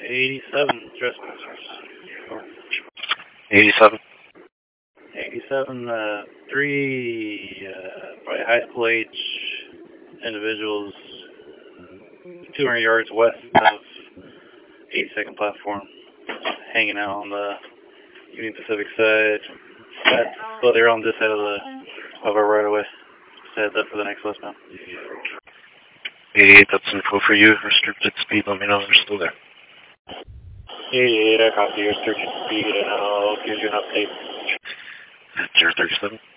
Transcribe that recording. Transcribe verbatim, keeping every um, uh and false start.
eighty-seven, Trespassers. eighty-seven. eighty-seven, uh, three, uh, probably high school age individuals, two hundred yards west of eighty-second platform, hanging out on the Union Pacific side. That's, well, they're on this side of the of our right of way. Set up for the next westbound. eighty-eight, that's info for you. Restricted speed, let me know if they're still there. eighty-eight, I copy your restricted speed, and I'll give you an update. zero thirty-seven.